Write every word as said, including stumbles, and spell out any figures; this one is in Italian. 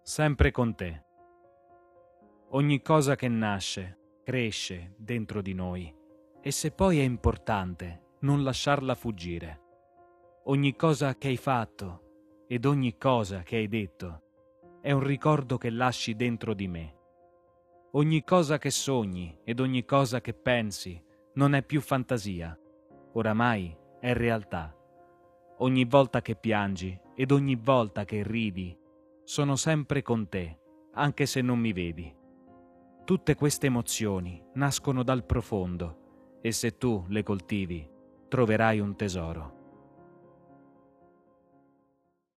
sempre con te. Ogni cosa che nasce, cresce dentro di noi e se poi è importante, non lasciarla fuggire. Ogni cosa che hai fatto ed ogni cosa che hai detto è un ricordo che lasci dentro di me. Ogni cosa che sogni ed ogni cosa che pensi non è più fantasia, oramai è realtà. Ogni volta che piangi ed ogni volta che ridi, sono sempre con te, anche se non mi vedi. Tutte queste emozioni nascono dal profondo e se tu le coltivi, troverai un tesoro.